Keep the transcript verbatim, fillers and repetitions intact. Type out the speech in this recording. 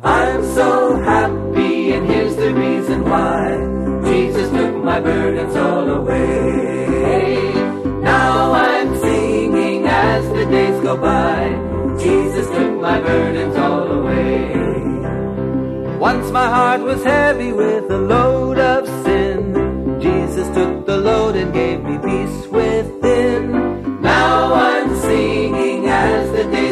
I'm so happy, and here's the reason why. Jesus took my burdens all away. Now I'm singing as the days go by. Jesus took my burdens all away. Once my heart was heavy with a load of sin. Jesus took the load and gave me peace within. Now I'm singing as the days